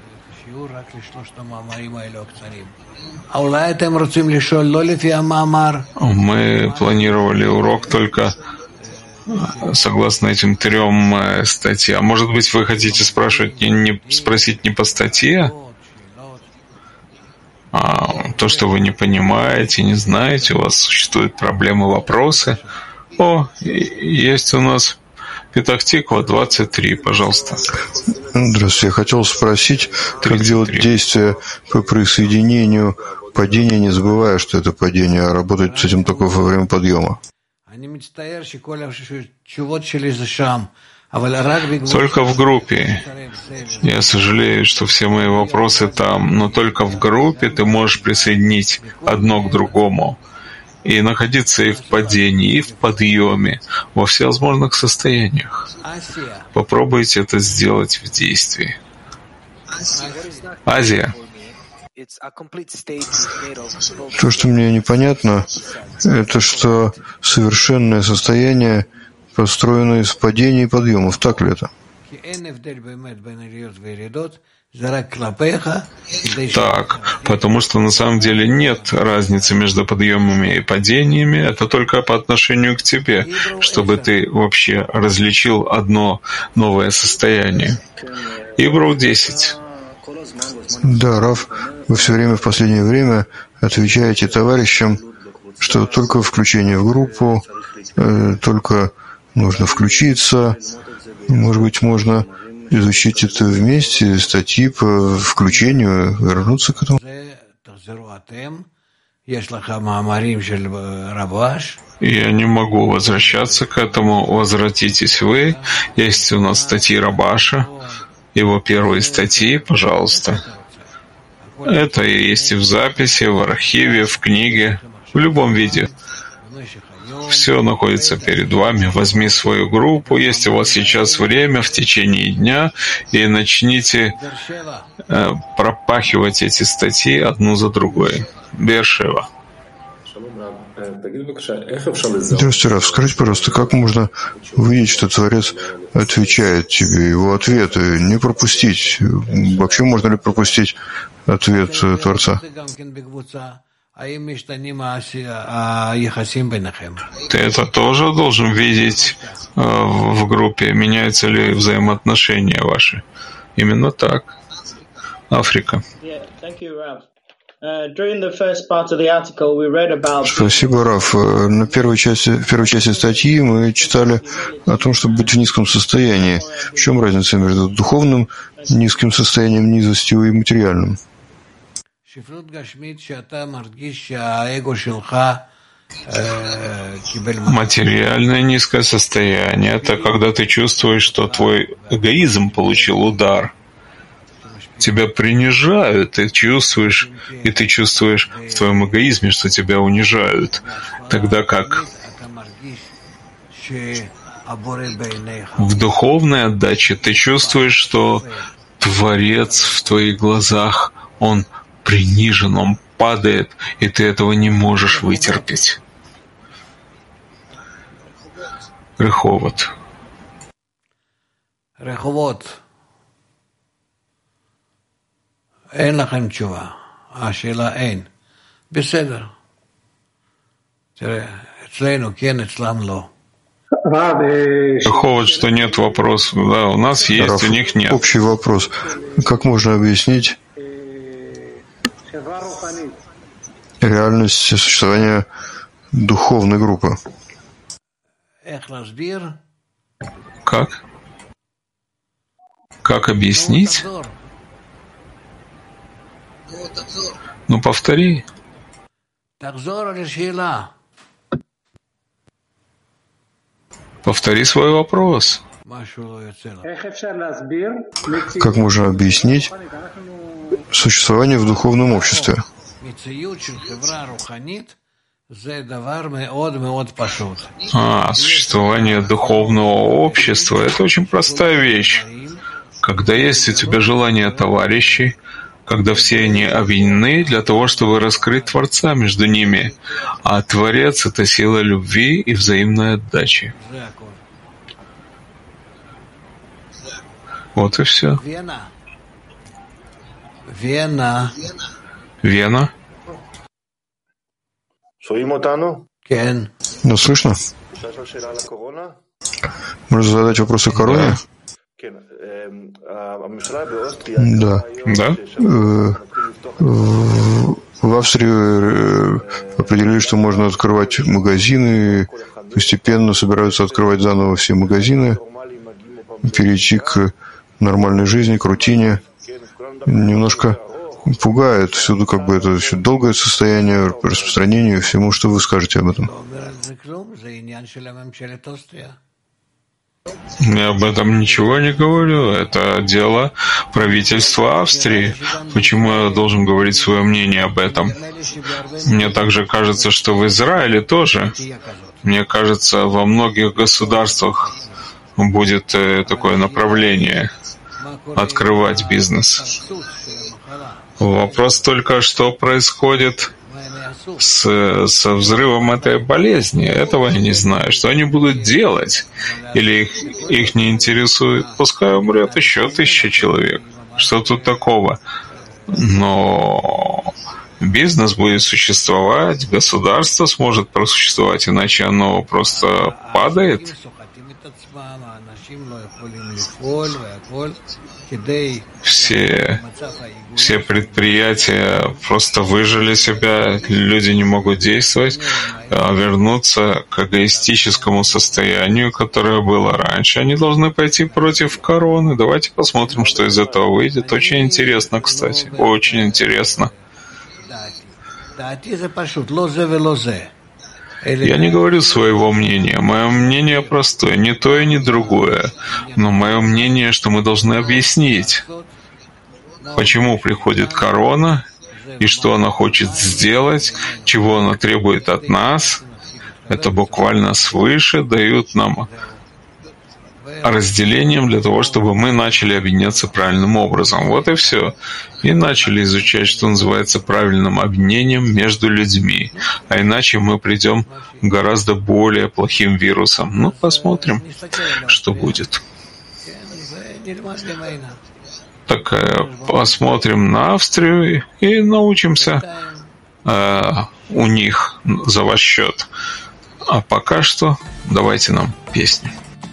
Speaker 1: Мы планировали урок только согласно этим 3 статьям. Может быть, вы хотите спросить не по статье, а то, что вы не понимаете, не знаете, у вас существуют проблемы, вопросы. Есть у нас Петах Тиква 23, пожалуйста.
Speaker 2: Здравствуйте. Я хотел спросить, 33. Как делать действия по присоединению падения, не забывая, что это падение, а работать с этим только во время подъема?
Speaker 1: Только в группе. Я сожалею, что все мои вопросы там, но только в группе ты можешь присоединить одно к другому и находиться и в падении, и в подъеме, во всевозможных состояниях. Попробуйте это сделать в действии. Азия.
Speaker 2: То, что мне непонятно, это что совершенное состояние построено из падений и подъемов. Так ли это?
Speaker 1: Так, потому что на самом деле нет разницы между подъемами и падениями, это только по отношению к тебе, чтобы ты вообще различил одно новое состояние. Ибру 10.
Speaker 2: Да, Рав, вы все время в последнее время отвечаете товарищам, что только включение в группу, только нужно включиться, может быть, можно изучить это вместе, статьи по включению, вернуться к этому.
Speaker 1: Я не могу возвращаться к этому, возвратитесь вы. Есть у нас статьи Рабаша, его первые статьи, пожалуйста. Это и есть и в записи, в архиве, в книге, в любом виде. Все находится перед вами. Возьми свою группу, есть у вас сейчас время в течение дня, и начните пропахивать эти статьи одну за другой. Бершева.
Speaker 2: Здравствуйте, Рав. Скажите, пожалуйста, как можно увидеть, что Творец отвечает тебе, его ответы, не пропустить? Вообще можно ли пропустить ответ Творца?
Speaker 1: Ты это тоже должен видеть в группе, меняются ли взаимоотношения ваши. Именно так. Африка.
Speaker 2: Спасибо, Раф. На первой части статьи мы читали о том, чтобы быть в низком состоянии. В чем разница между духовным низким состоянием низости и материальным?
Speaker 1: Материальное низкое состояние — это когда ты чувствуешь, что твой эгоизм получил удар. Тебя принижают, ты чувствуешь в твоем эгоизме, что тебя унижают. Тогда как в духовной отдаче ты чувствуешь, что Творец в твоих глазах, он принижен, он падает, и ты этого не можешь вытерпеть. Реховод.
Speaker 4: אין לכם תשובה. השאלה אין. בסדר. תראה, אצלנו כן, אצלם לא.
Speaker 1: Реховод, что нет вопросов. Да, у нас есть,
Speaker 2: Раф,
Speaker 1: у них нет.
Speaker 2: Общий вопрос. Как можно объяснить реальность существования духовной группы?
Speaker 1: Как? Как объяснить? Ну, повтори. Повтори свой вопрос.
Speaker 2: Как можно объяснить существование в духовном обществе?
Speaker 1: Существование духовного общества — это очень простая вещь. Когда есть у тебя желание товарищей, когда все они объединены для того, чтобы раскрыть Творца между ними, а Творец — это сила любви и взаимной отдачи. Вот и все. Вена.
Speaker 2: Ну, слышно? Можно задать вопрос о короне? Да.
Speaker 1: Да?
Speaker 2: В Австрии определили, что можно открывать магазины, постепенно собираются открывать заново все магазины, перейти к нормальной жизни, к рутине. Немножко пугает всюду, как бы это еще долгое состояние по распространению всему. Что вы скажете об этом?
Speaker 1: Я об этом ничего не говорю. Это дело правительства Австрии. Почему я должен говорить свое мнение об этом? Мне также кажется, что в Израиле тоже. Мне кажется, во многих государствах будет такое направление открывать бизнес. Вопрос только, что происходит со взрывом этой болезни. Этого я не знаю. Что они будут делать? Или их не интересует? Пускай умрет еще 1000 человек. Что тут такого? Но бизнес будет существовать, государство сможет просуществовать, иначе оно просто падает. Все предприятия просто выжили себя, люди не могут действовать, вернуться к эгоистическому состоянию, которое было раньше. Они должны пойти против короны. Давайте посмотрим, что из этого выйдет. Очень интересно, кстати. Очень интересно. Я не говорю своего мнения. Мое мнение простое. Не то и не другое. Но мое мнение, что мы должны объяснить, почему приходит корона и что она хочет сделать, чего она требует от нас. Это буквально свыше дают нам разделением для того, чтобы мы начали объединяться правильным образом. Вот и все. И начали изучать, что называется правильным объединением между людьми. А иначе мы придем к гораздо более плохим вирусам. Ну, посмотрим, что будет. Так, посмотрим на Австрию и научимся у них за ваш счет. А пока что давайте нам песню.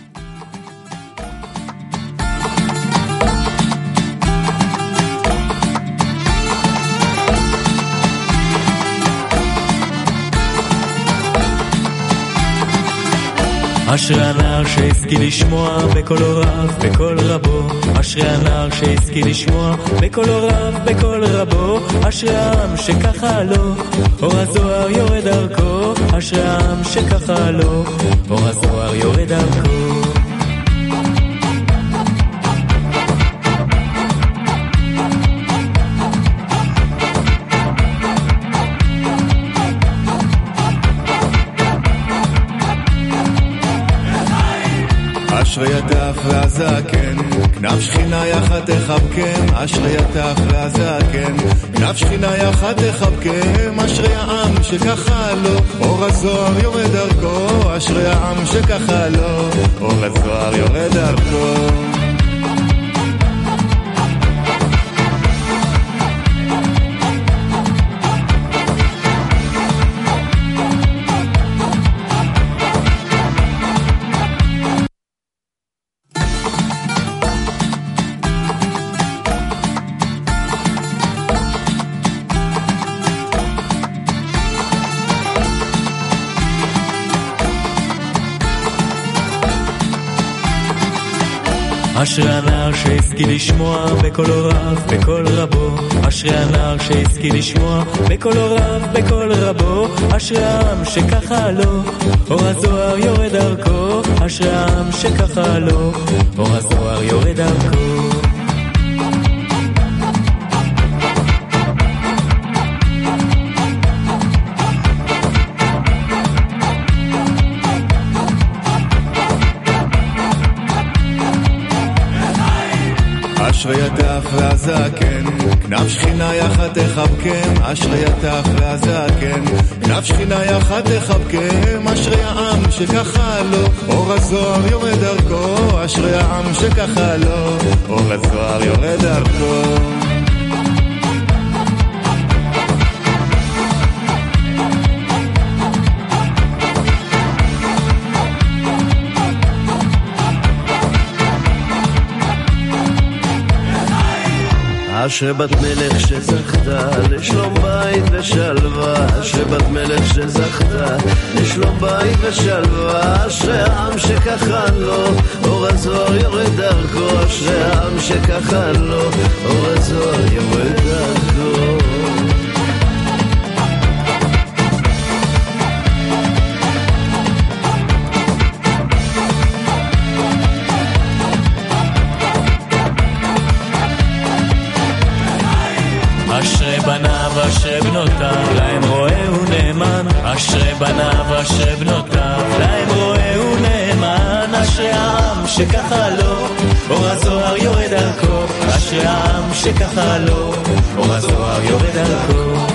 Speaker 12: אשרי הנער שהשכיל לשמוע בקול רב, בקול רבו. אשרי הנער שהשכיל לשמוע בקול רב, בקול רבו. אשרי העם שככה לו, אור הזוהר יורד דרכו. אשרי העם שככה לו, אור הזוהר יורד דרכו.
Speaker 13: אשרי הטף והזקן, כנף שכינה יחד תחבקם. אשרי הטף והזקן, כנף שכינה יחד תחבקם. אשרי העם שככה לו, אור הזוהר יורד דרכו. אשרי העם שככה לו, אור הזוהר יורד דרכו.
Speaker 12: אשרי הנער שהשכיל לשמוע בקול רב, בקול רבו. אשרי הנער שהשכיל לשמוע בקול רב, בקול רבו. אשרי העם שככה לו, אור הזוהר יורד דרכו. אשרי העם שככה לו, אור הזוהר יורד דרכו.
Speaker 13: אשרי הטף והזקן, כנף שכינה יחד תחבקם. אשרי הטף והזקן, כנף שכינה יחד תחבקם. אשרי העם שככה לו, אור הזוהר יורד דרכו. אשרי העם שככה לו, אור הזוהר יורד דרכו.
Speaker 14: אשרי בת מלך שזכתה לשלום בית ושלווה. אשרי בת מלך שזכתה לשלום בית ושלווה. אשרי העם שככה לו, אור הזוהר יורד דרכו. אשרי העם שככה לו, אור הזוהר יורד דרכו.
Speaker 12: אשרי בניו אשרי בנותיו, להם רואה ונאמן. אשרי בניו אשרי בנותיו, להם רואה ונאמן. אשרי העם שככה לו, אור הזוהר יורד דרכו. אשרי העם שככה לו, אור הזוהר יורד דרכו.